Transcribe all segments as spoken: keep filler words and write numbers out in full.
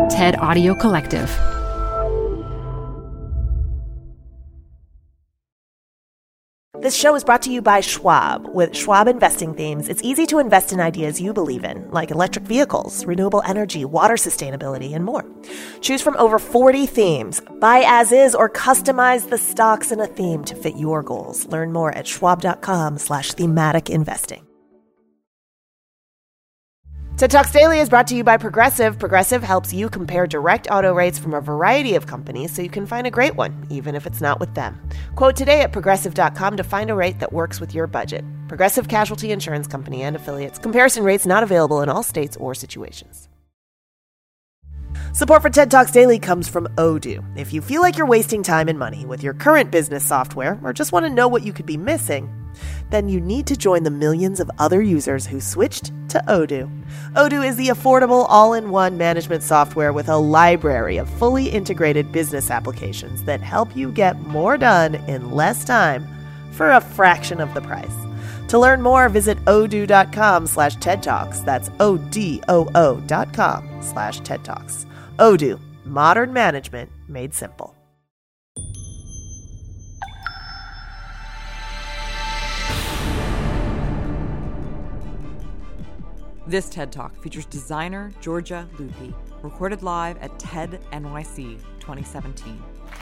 TED Audio Collective. This show is brought to you by Schwab. With Schwab Investing Themes, it's easy to invest in ideas you believe in, like electric vehicles, renewable energy, water sustainability, and more. Choose from over forty themes. Buy as is or customize the stocks in a theme to fit your goals. Learn more at schwab.com slash thematic investing. TED Talks Daily is brought to you by Progressive. Progressive helps you compare direct auto rates from a variety of companies so you can find a great one, even if it's not with them. Quote today at progressive dot com to find a rate that works with your budget. Progressive Casualty Insurance Company and Affiliates. Comparison rates not available in all states or situations. Support for TED Talks Daily comes from Odoo. If you feel like you're wasting time and money with your current business software or just want to know what you could be missing, then you need to join the millions of other users who switched to Odoo. Odoo is the affordable all-in-one management software with a library of fully integrated business applications that help you get more done in less time for a fraction of the price. To learn more, visit odoo.com slash TED Talks. That's O-D-O-O dot com slash TED Talks. Odoo, modern management made simple. This TED Talk features designer Georgia Lupi, recorded live at TED N Y C twenty seventeen.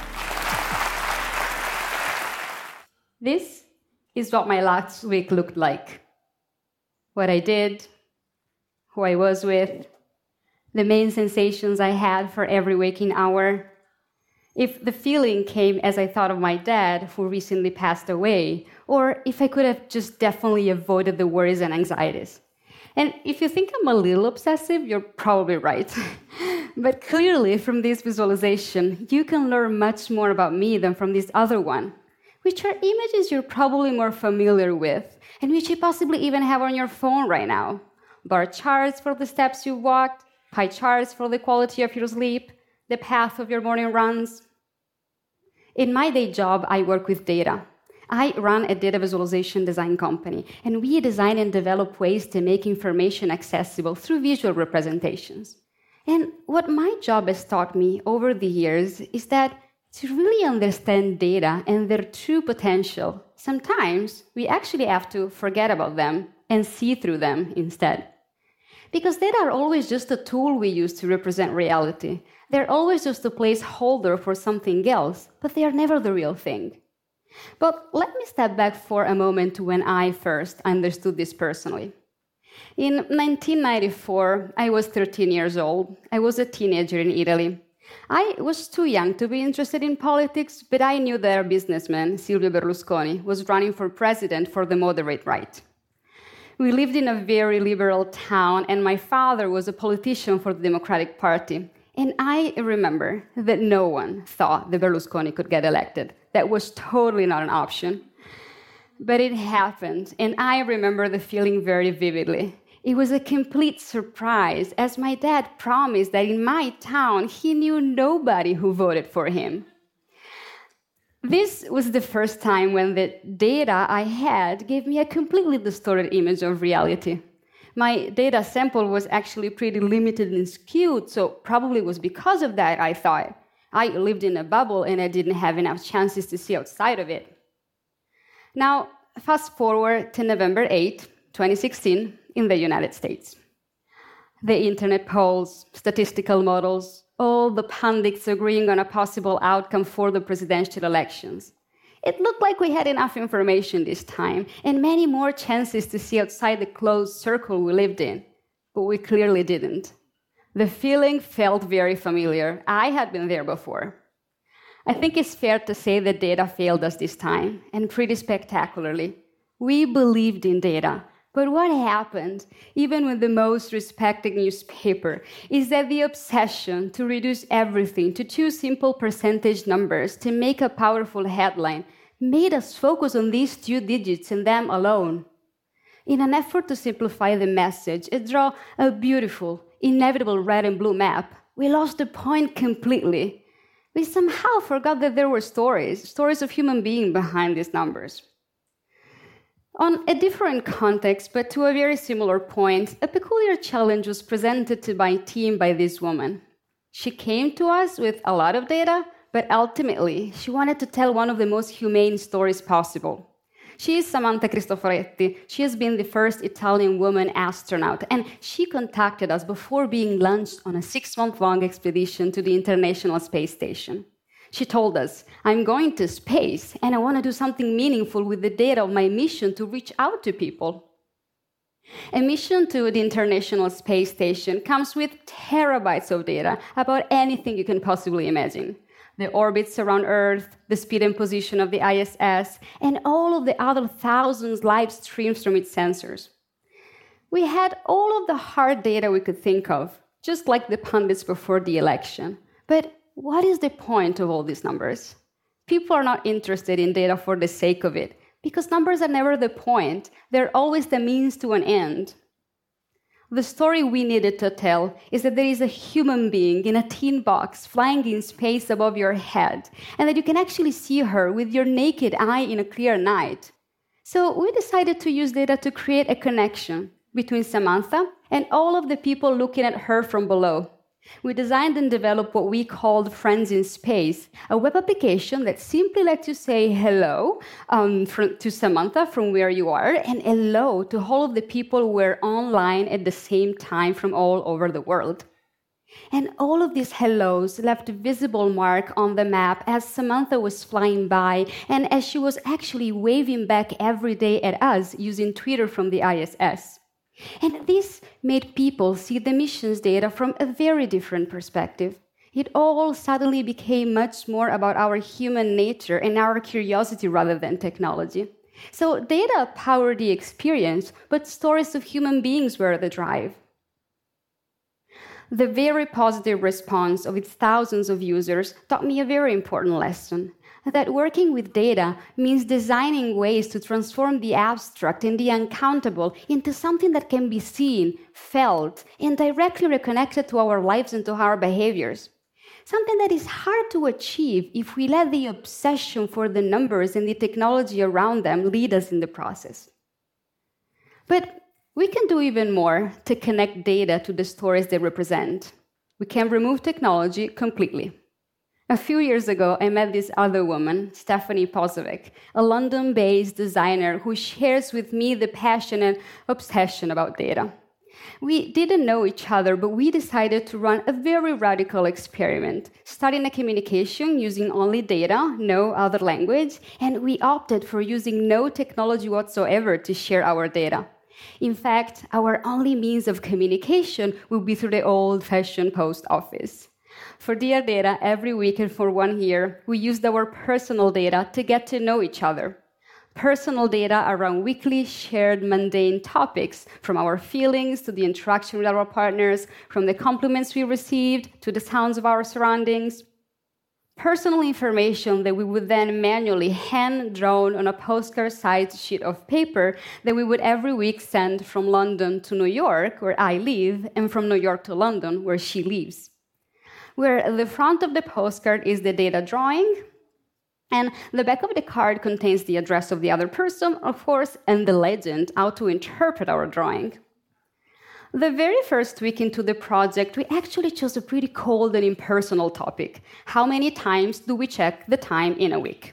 This is what my last week looked like. What I did, who I was with, the main sensations I had for every waking hour. If the feeling came as I thought of my dad, who recently passed away, or if I could have just definitely avoided the worries and anxieties. And if you think I'm a little obsessive, you're probably right. But clearly, from this visualization, you can learn much more about me than from this other one, which are images you're probably more familiar with, and which you possibly even have on your phone right now. Bar charts for the steps you walked, pie charts for the quality of your sleep, the path of your morning runs. In my day job, I work with data. I run a data visualization design company, and we design and develop ways to make information accessible through visual representations. And what my job has taught me over the years is that to really understand data and their true potential, sometimes we actually have to forget about them and see through them instead. Because data are always just a tool we use to represent reality. They're always just a placeholder for something else, but they are never the real thing. But let me step back for a moment to when I first understood this personally. In nineteen ninety-four, I was thirteen years old. I was a teenager in Italy. I was too young to be interested in politics, but I knew that our businessman, Silvio Berlusconi, was running for president for the moderate right. We lived in a very liberal town, and my father was a politician for the Democratic Party. And I remember that no one thought that Berlusconi could get elected. That was totally not an option. But it happened, and I remember the feeling very vividly. It was a complete surprise, as my dad promised that in my town, he knew nobody who voted for him. This was the first time when the data I had gave me a completely distorted image of reality. My data sample was actually pretty limited and skewed, so probably it was because of that, I thought. I lived in a bubble and I didn't have enough chances to see outside of it. Now, fast forward to November eighth, twenty sixteen, in the United States. The internet polls, statistical models, all the pundits agreeing on a possible outcome for the presidential elections. It looked like we had enough information this time, and many more chances to see outside the closed circle we lived in. But we clearly didn't. The feeling felt very familiar. I had been there before. I think it's fair to say that data failed us this time, and pretty spectacularly. We believed in data, but what happened, even with the most respected newspaper, is that the obsession to reduce everything to two simple percentage numbers to make a powerful headline made us focus on these two digits and them alone. In an effort to simplify the message and draw a beautiful, inevitable red and blue map, we lost the point completely. We somehow forgot that there were stories, stories of human beings behind these numbers. On a different context, but to a very similar point, a peculiar challenge was presented to my team by this woman. She came to us with a lot of data, but ultimately, she wanted to tell one of the most humane stories possible. She is Samantha Cristoforetti. She has been the first Italian woman astronaut, and she contacted us before being launched on a six-month-long expedition to the International Space Station. She told us, "I'm going to space, and I want to do something meaningful with the data of my mission to reach out to people." A mission to the International Space Station comes with terabytes of data about anything you can possibly imagine. The orbits around Earth, the speed and position of the I S S, and all of the other thousands live streams from its sensors. We had all of the hard data we could think of, just like the pundits before the election. But what is the point of all these numbers? People are not interested in data for the sake of it, because numbers are never the point. They're always the means to an end. The story we needed to tell is that there is a human being in a tin box flying in space above your head, and that you can actually see her with your naked eye in a clear night. So we decided to use data to create a connection between Samantha and all of the people looking at her from below. We designed and developed what we called Friends in Space, a web application that simply lets you say hello um, from, to Samantha from where you are, and hello to all of the people who were online at the same time from all over the world. And all of these hellos left a visible mark on the map as Samantha was flying by, and as she was actually waving back every day at us using Twitter from the I S S. And this made people see the mission's data from a very different perspective. It all suddenly became much more about our human nature and our curiosity rather than technology. So data powered the experience, but stories of human beings were the drive. The very positive response of its thousands of users taught me a very important lesson. That working with data means designing ways to transform the abstract and the uncountable into something that can be seen, felt, and directly reconnected to our lives and to our behaviors. Something that is hard to achieve if we let the obsession for the numbers and the technology around them lead us in the process. But we can do even more to connect data to the stories they represent. We can remove technology completely. A few years ago, I met this other woman, Stephanie Pozovic, a London-based designer who shares with me the passion and obsession about data. We didn't know each other, but we decided to run a very radical experiment, starting a communication using only data, no other language, and we opted for using no technology whatsoever to share our data. In fact, our only means of communication will be through the old-fashioned post office. For Dear Data, every week and for one year, we used our personal data to get to know each other. Personal data around weekly shared mundane topics, from our feelings to the interaction with our partners, from the compliments we received to the sounds of our surroundings. Personal information that we would then manually hand-drawn on a postcard-sized sheet of paper that we would every week send from London to New York, where I live, and from New York to London, where she lives. Where the front of the postcard is the data drawing, and the back of the card contains the address of the other person, of course, and the legend, how to interpret our drawing. The very first week into the project, we actually chose a pretty cold and impersonal topic. How many times do we check the time in a week?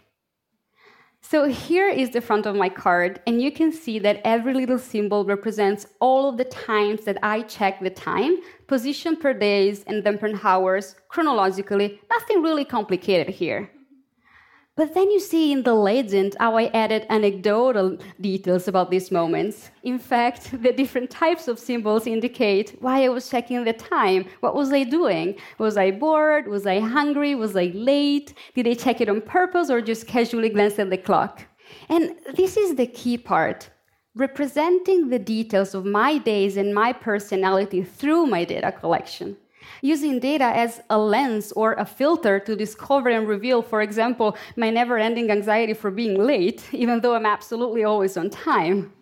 So here is the front of my card, and you can see that every little symbol represents all of the times that I check the time, position per days and then per hours, chronologically. Nothing really complicated here. But then you see in the legend how I added anecdotal details about these moments. In fact, the different types of symbols indicate why I was checking the time. What was I doing? Was I bored? Was I hungry? Was I late? Did I check it on purpose or just casually glance at the clock? And this is the key part. Representing the details of my days and my personality through my data collection. Using data as a lens or a filter to discover and reveal, for example, my never-ending anxiety for being late, even though I'm absolutely always on time.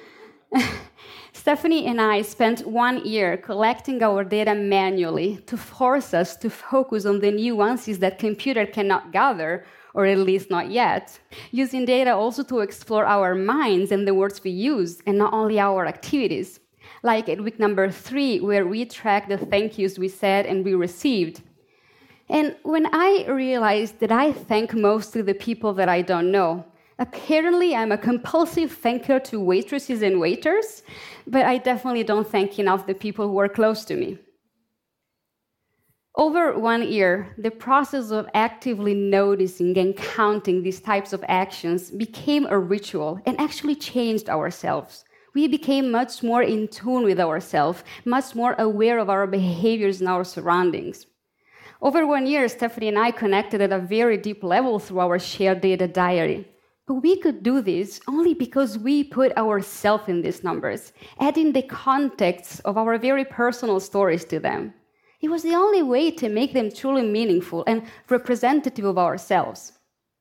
Stephanie and I spent one year collecting our data manually to force us to focus on the nuances that computer cannot gather, or at least not yet. Using data also to explore our minds and the words we use, and not only our activities. Like at week number three, where we tracked the thank yous we said and we received. And when I realized that I thank mostly the people that I don't know, apparently I'm a compulsive thanker to waitresses and waiters, but I definitely don't thank enough the people who are close to me. Over one year, the process of actively noticing and counting these types of actions became a ritual and actually changed ourselves. We became much more in tune with ourselves, much more aware of our behaviors and our surroundings. Over one year, Stephanie and I connected at a very deep level through our shared data diary. But we could do this only because we put ourselves in these numbers, adding the context of our very personal stories to them. It was the only way to make them truly meaningful and representative of ourselves.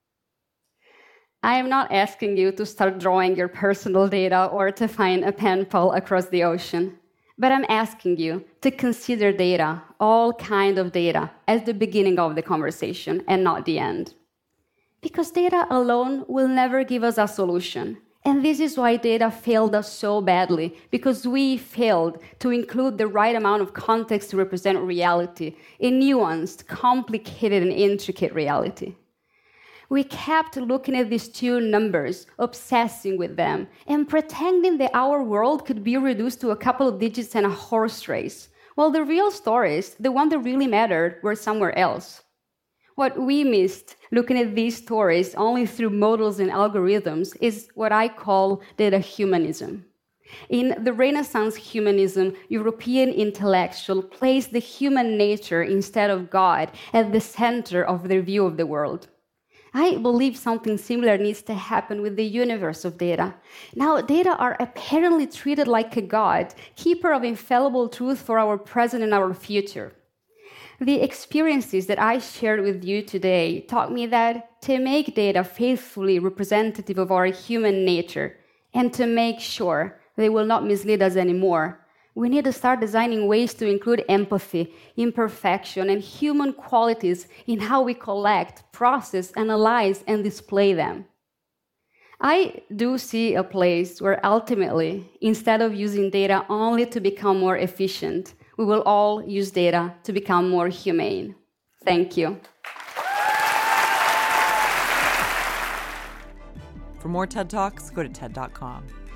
I am not asking you to start drawing your personal data or to find a pen pal across the ocean, but I'm asking you to consider data, all kind of data, as the beginning of the conversation and not the end. Because data alone will never give us a solution. And this is why data failed us so badly, because we failed to include the right amount of context to represent reality, a nuanced, complicated, and intricate reality. We kept looking at these two numbers, obsessing with them, and pretending that our world could be reduced to a couple of digits and a horse race, while the real stories, the ones that really mattered, were somewhere else. What we missed looking at these stories only through models and algorithms is what I call data humanism. In the Renaissance humanism, European intellectuals placed the human nature instead of God at the center of their view of the world. I believe something similar needs to happen with the universe of data. Now, data are apparently treated like a god, keeper of infallible truth for our present and our future. The experiences that I shared with you today taught me that to make data faithfully representative of our human nature and to make sure they will not mislead us anymore, we need to start designing ways to include empathy, imperfection, and human qualities in how we collect, process, analyze, and display them. I do see a place where ultimately, instead of using data only to become more efficient, we will all use data to become more humane. Thank you. For more TED Talks, go to TED dot com.